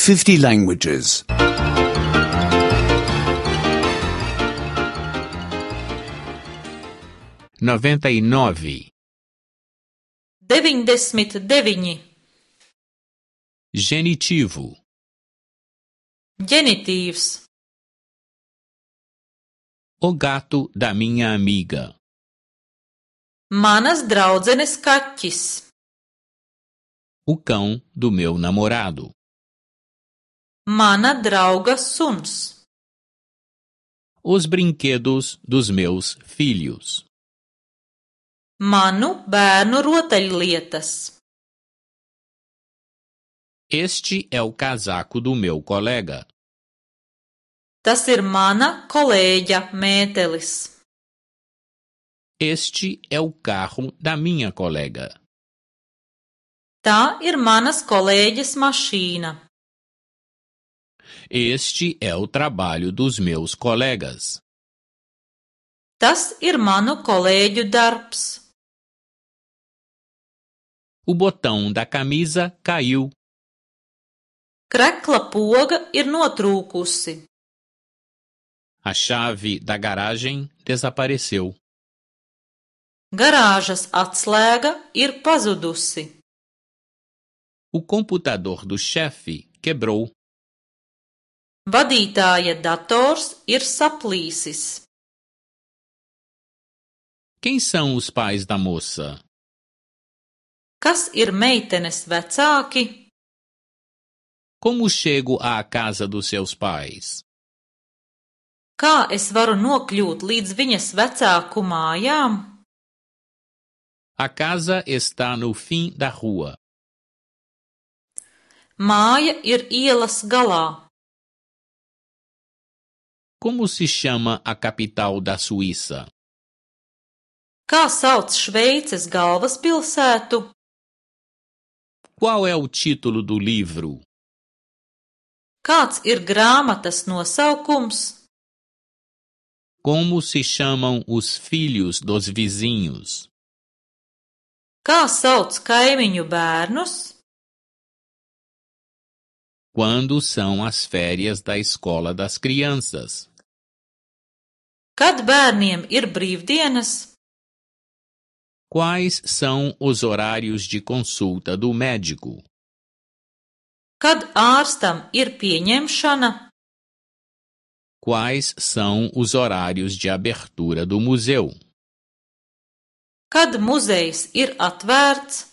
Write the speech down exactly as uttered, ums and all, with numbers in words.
fifty languages. noventa e nove. deviņdesmit deviņi. Genitivo. Ģenitīvs. O gato da minha amiga. Manas draudzenes kaķis. O cão do meu namorado. Mana drauga suns. Os brinquedos dos meus filhos. Manu bērnu rotaļlietas. Este é o casaco do meu colega. Tas ir mana kolēģa mētelis. Este é o carro da minha colega. Tā ir manas kolēģes mašīna. Este é o trabalho dos meus colegas. Tas ir manu kolēģu darbs. O botão da camisa caiu. Krekla poga ir notrūkusi. A chave da garagem desapareceu. Garāžas atslēga ir pazudusi. O computador do chefe quebrou. Vadītāja dators ir saplīsis. Quem são os pais da moça? Kas ir meitenes vecāki? Como chego à casa dos seus pais? Kā es varu nokļūt līdz viņas vecāku mājām? A casa está no fim da rua. Māja ir ielas galā. Como se chama a capital da Suíça? Kā sauc Šveices galvaspilsētu? Qual é o título do livro? Kāds ir grāmatas nosaukums? Como se chamam os filhos dos vizinhos? Kā sauc kaimiņu bērnus? Quando são as férias da escola das crianças? Kad bērniem ir brīvdienas? Quais são os horários de consulta do médico? Kad ārstam ir pieņemšana? Quais são os horários de abertura do museu? Kad muzejs ir atvērts?